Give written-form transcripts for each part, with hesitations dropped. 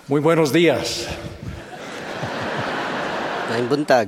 Muy buenos días. Maayong buntag.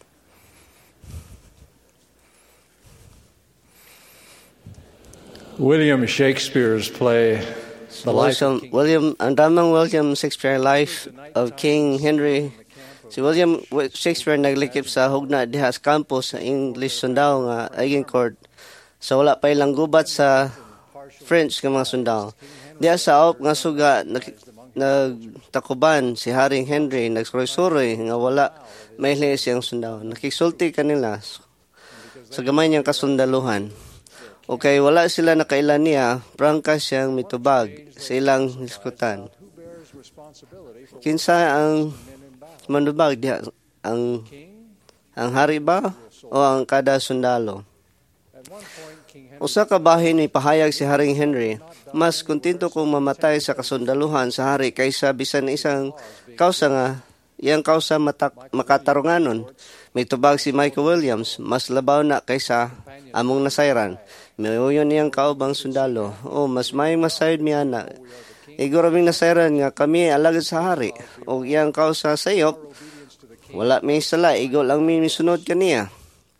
William Shakespeare's play, The Life of King Ang dramang William Shakespeare Life of King Henry. Si William Shakespeare naglikip sa hugna diha sa campus sa English sundao nga Agincourt. Sa wala pa ilang gubat sa French nga mga sundao. Diha sa aop nga suga nagtakuban si Haring Henry nagsuroy-suroy nga wala maili siyang sundao. Nakisulti kanila sa gamay niyang kasundaluhan. Okay, wala sila nakailan niya, prangka siyang mitubag sa ilang diskutan. Kinsa ang manubag diha? Ang hari ba o ang kada sundalo? Usa ka bahin ni pahayag si Haring Henry, mas kontento kong mamatay sa kasundaluhan sa hari kaysa bisan isang kausa nga iyang kausa makatarunganon. May tubag si Michael Williams, mas labaw na kaysa among nasayran. Mayuyon niyang kaubang sundalo. Mas may masayod miya na. Iguro ming nasayran nga kami alagad sa hari. O iyang kausa sayop, wala may sala, igo lang may misunod kaniya.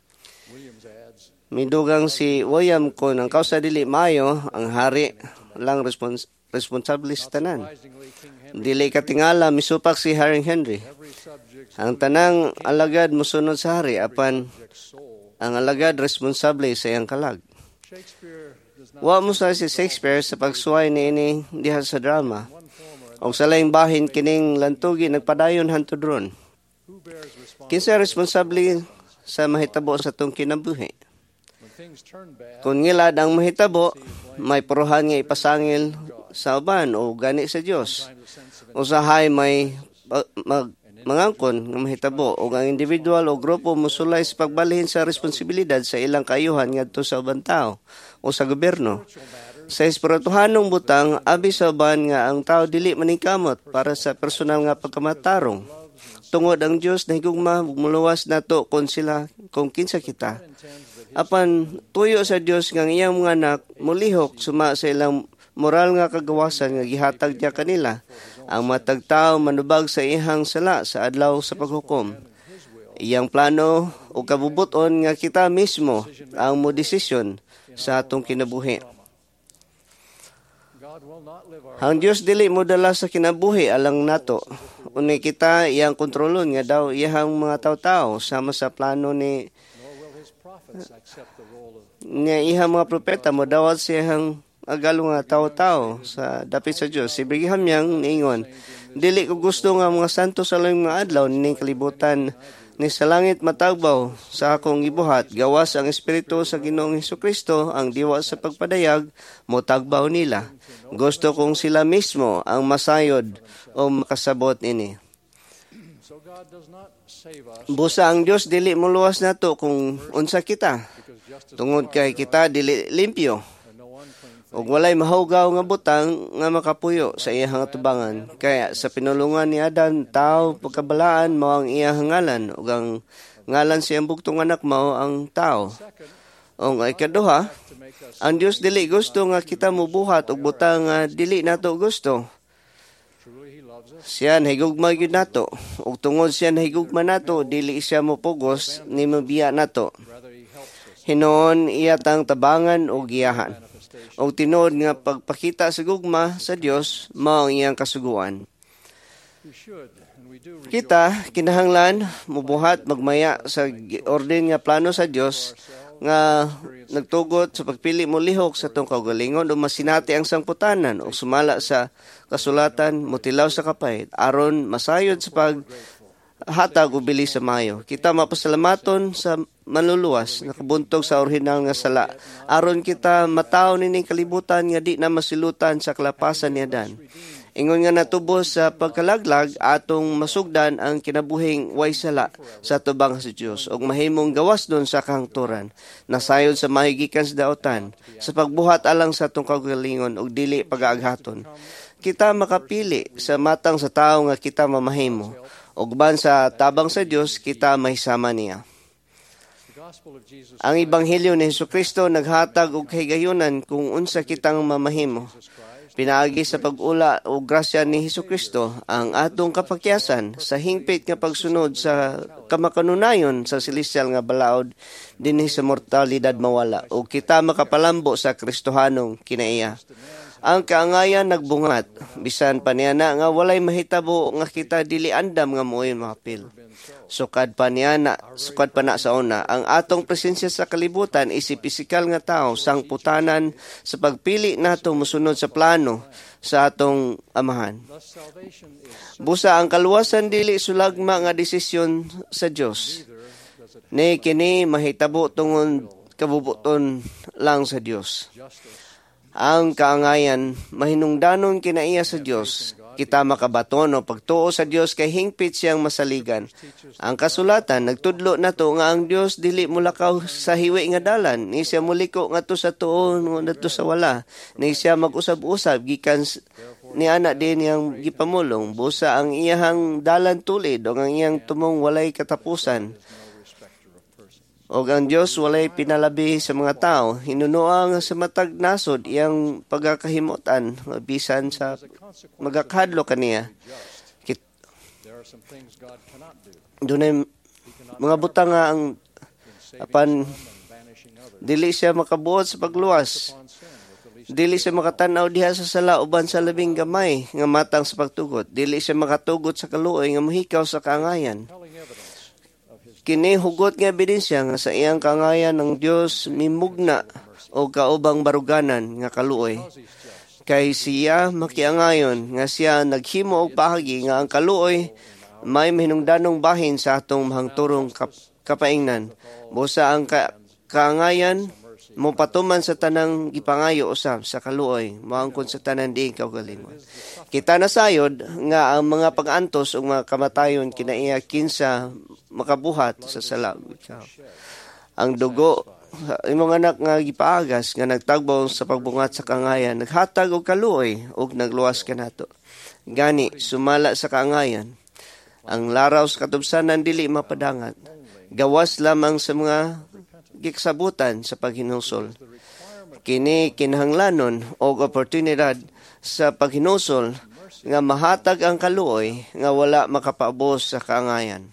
Midugang si William kung ang kausa dili mayo, ang hari lang responsable sa tanan. Dili katingala, misupak si Haring Henry. Ang tanang alagad musunod sa hari, apan ang alagad responsable sa iyang kalag. Wa mo sa si Shakespeare sa pagsuway niini diha sa drama. Og sa laing bahin kining lantugi nagpadayon hantud ron. Kinsa responsable sa mahitabo sa tong kinabuhi? Kung ngilad ang mahitabo, may puruhan nga ipasangil sa uban o gani sa Dios. Usahay may mangangkon nga mahitabo o ang individual o grupo musulay sa pagbalhin sa responsibilidad sa ilang kaayuhan ngadto sa ubang tao o sa gobyerno. Sa espirituhanong butang, abi sa uban nga ang tao dili maningkamot para sa personal nga pagkamatarong. Tungod ang Dios na higugma muluwas nato kung kinsa kita. Apan tuyo sa Dios nga iyang mga anak mulihok suma sa ilang moral nga kagawasan nga gihatag niya kanila. Ang matag tao manubag sa ihang sala sa adlaw sa paghukom. Iyang plano o kabubuton nga kita mismo ang mo desisyon sa atong kinabuhi. Ang Dios dili mo dala sa kinabuhi alang nato. Unay kita iyang kontrolon nga daw iyang mga tawo-tao sama sa plano ni iyang mga propeta mo dawat siyang agalo nga tawo-tao sa dapit sa Dios. Si Brigham Young niingon, dili ko gusto nga mga santo sa laing mga adlaw ning kalibutan ni sa langit matagbaw sa akong gibuhat gawas ang espiritu sa Ginoong Hesukristo ang diwa sa pagpadayag mo tagbaw nila. Gusto kong sila mismo ang masayod o makasabot ini. Busa ang Dios dili muluwas nato kung unsa kita. Tungod kay kita dili limpyo. Og walay mahugaw nga butang nga makapuyo sa iyang tubangan. Kaya sa pinulungan ni Adan, tao pagkabalaan mao ang iyang ngalan ug ang ngalan siyang bugtong anak mao ang tao. Og ikaduha, ang Dios dili gusto nga kita mubuhat og butang nga dili nato gusto. Siya nahigugma gyud nato ug tungod siya nahigugma nato dili siya mopugos ni mabiya nato. Hinuon iya tang tabangan og giyahan. O tinuod nga pagpakita sa gugma sa Dios mao ang iyang kasuguan. Kita kinahanglan mubuhat magmaya sa orden nga plano sa Dios nga nagtugot sa pagpili mo lihok sa tong kaugalingon o masinati ang sangputanan o sumala sa kasulatan mutilaw sa kapait aron masayod sa hatag o bilis sa mayo. Kita mapasalamaton sa manluluwas, nakabuntog sa orihinal nga sala. Aron kita mataw nining kalibutan nga di na masilutan sa kalapasan ni Adan. Ingon nga natubos sa pagkalaglag atong masugdan ang kinabuhing way sala sa tubang sa Dios ug mahimong gawas don sa kahangturan. Nasayod sa mahigikan sa daotan, sa pagbuhat alang sa atong kaugalingon ug dili pag-aaghaton. Kita makapili sa matang sa tao nga kita mamahimo. Ug ban sa tabang sa Dios kita mahisama niya. Ang Ebanghelyo ni Hesukristo naghatag og kahigayunan kung unsa kitang mamahimo. Pinaagi sa pag-ula o grasya ni Hesukristo ang atong kapakyasan sa hingpit nga pagsunod sa kamakanunayon sa celestial nga balaod dinhi sa mortalidad mawala o kita makapalambo sa Kristohanong kinaiya. Ang kaangayan nagbungat bisan pa niya na nga walay mahitabo nga kita dili andam nga moy mapil. Sukad pa na sa una, ang atong presensya sa kalibutan isip pisikal nga tao sang putanan sa pagpili nato mosunod sa plano sa atong amahan. Busa ang kaluwasan dili sulagma nga desisyon sa Dios. Ni kini mahitabo tungod kabubuton lang sa Dios. Ang kaangayan mahinungdanon kinaiya sa Dios. Kita makabaton o pagtuo sa Dios kay hingpit siyang masaligan. Ang kasulatan nagtudlo nato nga ang Dios dili mulakaw sa hiwi nga dalan, ni siya muliko ngadto sa tuo ngadto sa wala, ni siya mag-usab-usab gikan ni ana din yang gipamulong. Busa ang iyahang dalan tulid o ang iyang tumong walay katapusan. O ang Diyos walay pinalabi sa mga tao, hinunoang sa matag nasod iyang pagkakahimutan, bisan sa magakadlo kaniya. Dunay mga butang nga ang apan dili siya makabuot sa pagluwas. Dili siya makatanaw diha sa sala uban sa labing gamay nga matang sa pagtugot. Dili siya makatugot sa kaluoy nga mohikaw sa kaangayan. Kini hugot nga ebidensya nga sa iyang kangayan ng Dios mimugna o kaubang baruganan nga kaluoy. Kay siya makiangayon nga siya naghimo og bahagi nga ang kaluoy may mahinungdanong bahin sa atong mahangturong kapaingnan. Busa ang kaangayan mo patuman sa tanang gipangayo usab sa kaluoy, maangkon sa tanan diin kaugalingon. Kita nasayod nga ang mga pag-antos o mga kamatayon kinaiya kinsa makabuhat sa salaw. Ang dugo imong anak nga gipaagas nga nagtagbaw sa pagbungat sa kangayan, naghatag og kaluoy ug nagluwas kanato. Gani sumala sa kangayan, ang laraw sa katubsanan dili mapadangat. Gawas lamang sa mga giksabutan sa paghinusol. Kini kinahanglanon og oportunidad sa paghinusol nga mahatag ang kaluoy nga wala makapaabos sa kaangayan.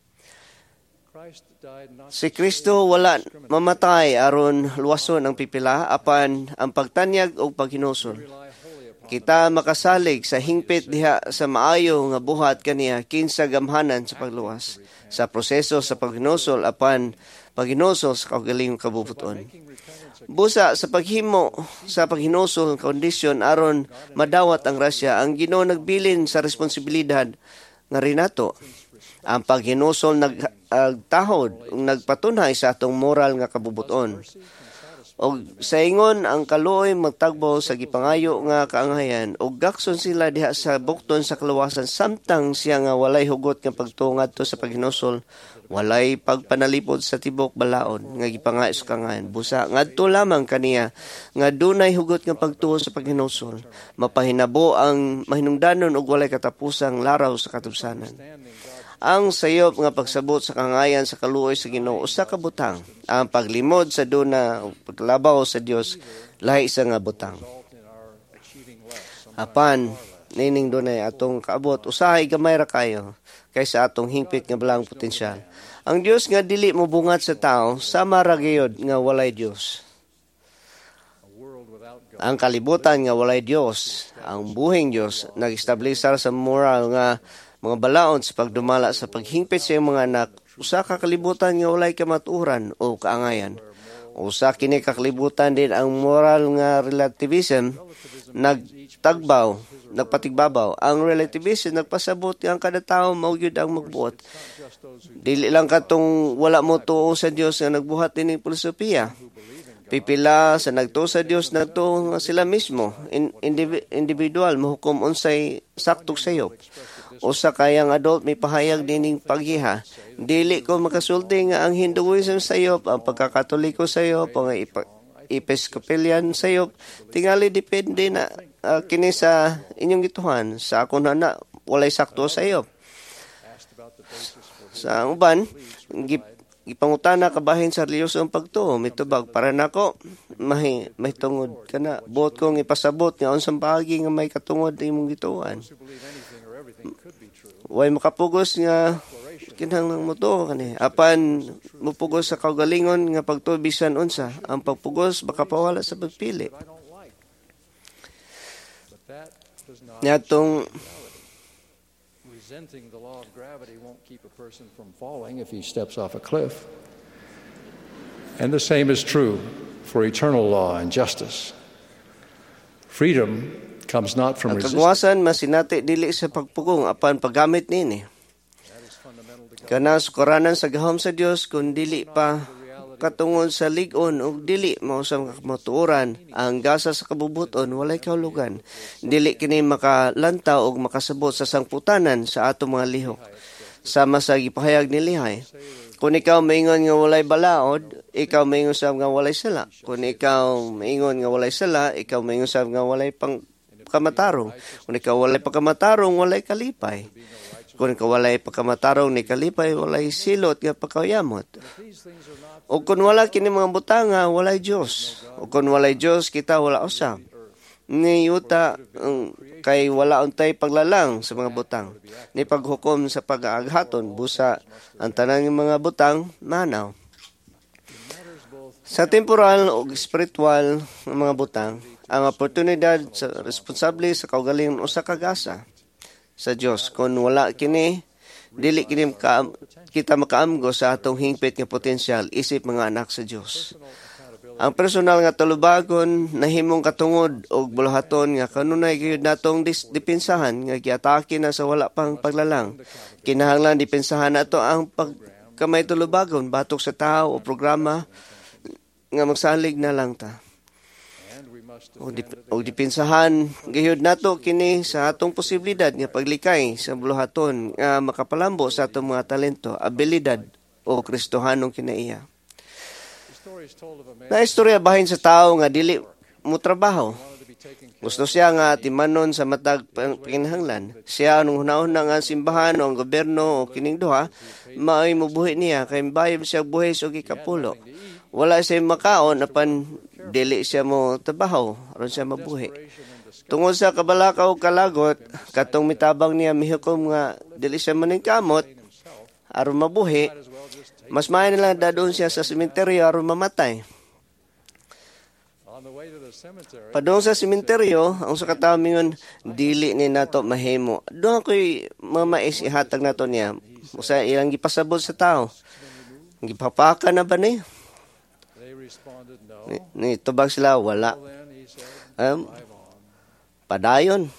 Si Kristo wala mamatay aron luwason ang pipila apan ang pagtanyag og paghinusol. Kita makasalig sa hingpit diha sa maayo nga buhat kaniya kinsa gamhanan sa pagluwas sa proseso sa paghinusol apan paghinusol sa kaugalingong kabubuton. Busa sa paghimo sa paghinusol kondisyon aron madawat ang grasya, ang Ginoo nagbilin sa responsibilidad nga rinato. Ang paghinusol nagtahod ug nagpatunhay sa atong moral nga kabubuton. Og sa ingon ang kaluoy magtagbaw sa gipangayo nga kaangayan ug gakson sila diha sa bukton sa kaluwasan samtang siya nga walay hugot nga pagtungad to sa paghinusol, walay pagpanalipod sa tibok balaod nga gipangayo sa kaangayan. Busa ngadto lamang kaniya nga dunay hugot nga pagtuo sa paghinusol, mapahinabo ang mahinungdanon ug walay katapusang laraw sa katubsanan. Ang sayop nga pagsabot sa kangayan sa kaluoy sa Ginoo usa ka butang. Ang paglimod sa duna o paglabaw sa Dios lahi sa nga butang. Apan nining dunay atong kaabot usahay gamay ra kayo kaysa atong hingpit nga balang potensyal. Ang Dios nga dili mobungat sa tao sama ra gyud nga walay Dios. Ang kalibutan nga walay Dios, ang buhing Dios nag-establisar sa moral nga mga balaod sa pagdumala sa paghingpit sa iyong mga anak, usa ka kalibutan nga walay kamaturan o kaangayan. Usa kini kakalibutan din ang moral nga relativism nagpatigbabaw. Ang relativism nagpasabot nga ang kada tawo mao gyud ang magbuot. Dili lang katong wala mo tuo sa Dios nga nagbuhat ining filosofiya. Pipila sa nagtuo sa Dios nagtuo nga sila mismo, individual mahukom unsay saktong sayop. Usa kayang adult may pahayag dining paghiha. Dili ko makasulti nga ang Hinduism sayop, ang pagkakatoliko sayop, ang Episcopalian sayop, tingali depende na kini sa inyong gituhan. Sa akon na walay sakto sayop. Sa uban, ipangutana kabahin sa reliyosong pagtuo, mitubag para nako may tungod kana buot kong ipasabot nga unsang paagi nga may katungod imong gituan. Way makapugos nga kinahanglan mo to kani apan mupugos sa kaugalingon nga pagtubisan unsa ang pagpugos baka pawala sa pagpili. Nyatong resenting the law of gravity won't keep a person from falling if he steps off a cliff. And the same is true for eternal law and justice. Freedom comes not from ang resistance. kagwasan masinati dili sa pagpugong apan paggamit nini. Kana sukaranan sa gahom sa Dios kun dili pa katungod sa lig-on ug dili mao sa matuoran ang gasa sa kabubuton walay kahulugan. Dili kini makalantaw ug makasabot sa sangputanan sa ato mga lihok. Sama sa gipahayag ni Lihay. Kung ikaw maingon nga walay balaod, ikaw maingon sa nga walay sala. Kung ikaw maingon nga walay sala, ikaw maingon sa nga walay pagkamatarong. Kung ikaw walay pagkamatarong, walay kalipay. Kung ikaw walay pagkamatarong ni kalipay, walay silot nga pagkayamot. O kung wala kini mga butanga, walay Diyos. O kung walay Diyos, kita wala usab. Ni yuta kay wala untay paglalang sa mga butang. Ni paghukom sa pag-aaghaton, busa ang tanang mga butang, manaw. Sa temporal o spiritual ng mga butang, ang oportunidad sa responsable sa kaugalingon usa ka gasa sa Dios. Kung wala kini, dili kini kita makaamgo sa atong hingpit nga potensyal isip mga anak sa Dios. Ang personal nga tulubagon nahimong katungod og buluhaton nga kanunay gyud natong dipensahan nga giatake na sa wala pang paglalang. Kinahanglan dipensahan nato ang pagkamay tulubagon batok sa tao o programa nga magsalig na lang ta. O dipensahan gayud nato kini sa atong posibilidad nga paglikay sa buluhaton nga makapalambo sa atong mga talento, abilidad o kristohanong kinaiya. Na istorya bahin sa tao nga dili mo trabaho. Gusto siya nga timanon sa matag panginahanglan. Siya nung hunahuna nga simbahan o ang gobyerno o kining duha, maay mubuhi niya kay bayib siya buhis o gikapulo. Wala siya makaon apan dili siya mo trabaho aron siya mabuhi. Tungod sa kabalakaw o kalagot, katong mitabang niya mihukom nga dili siya maningkamot aron mabuhi. Mas maayo na lang dadon siya sa sementeryo aron mamatay. Padung sa sementeryo, ang sa katawo mingon, dili ni nato mahimo. Doon ako'y mamais ihatag nato niya. Usa ilang gipasabot sa tao. Gipapaka na ba ni? Ni tubag sila, wala. Padayon.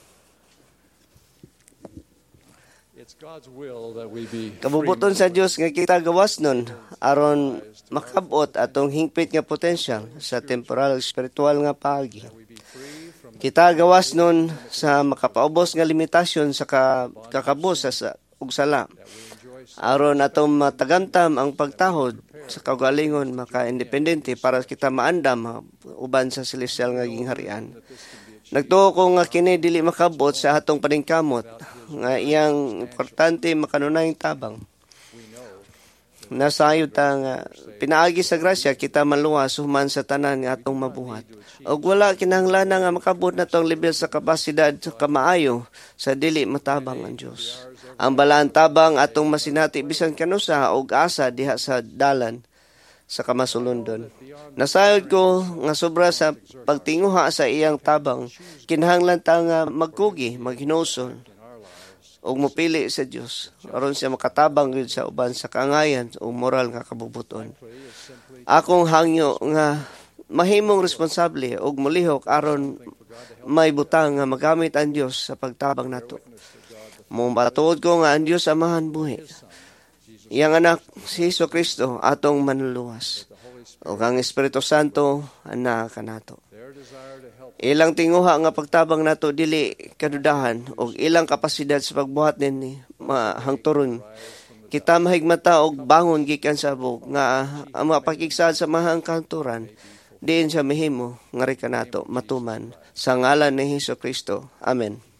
Kabubuton sa Dios nga kita gawas nun aron makabot atong hingpit nga potensyal sa temporal spiritual nga paagi. Kita gawas nun sa makapaubos nga limitasyon sa kakabos sa ug sala. Aron atong matagamtam ang pagtahod sa kaugalingon maka-independente para kita maandam uban sa celestial nga gingharian. Nagtuo ko nga kini dili makabot sa atong paningkamot nga iyang importante makanunayng tabang. Nasayod ta nga pinaagi sa grasya kita maluwas human sa tanan nga atong mabuhat. Og wala kinahanglan nga makabot na tong level sa kapasidad sa kamaayo sa dili matabang ang Dios. Ang balaan tabang atong masinati bisan kanusa og asa diha sa dalan sa kamasulundon. Nasayod ko nga sobra sa pagtinguha sa iyang tabang, kinahanglan ta nga magkugi, maghinusol, o mupili sa Dios aron siya makatabang gyud sa uban sa kaangayan o moral nga kabubuton. Akong hangyo nga mahimong responsable og mulihok aron may butang nga magamit ang Dios sa pagtabang nato. Mumatuod ko nga ang Dios amahan buhi. Iyang anak si Jesucristo atong manluluwas. O ang Espiritu Santo ana kanato. Ilang tinguha nga pagtabang nato dili kadudahan og ilang kapasidad sa pagbuhat ni mahangturon. Kita mahigmata og bangon gikan sa bug nga ang mapakigsaad sa mahang kanturan diin siya mahimo nga kanato matuman sa ngalan ni Jesucristo. Amen.